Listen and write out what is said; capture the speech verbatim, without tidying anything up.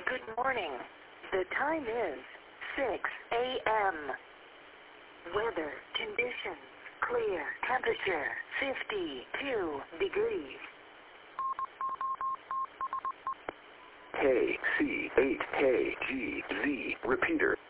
Good morning. The time is six a.m. Weather conditions clear. Temperature fifty-two degrees. K C eight K G Z repeater.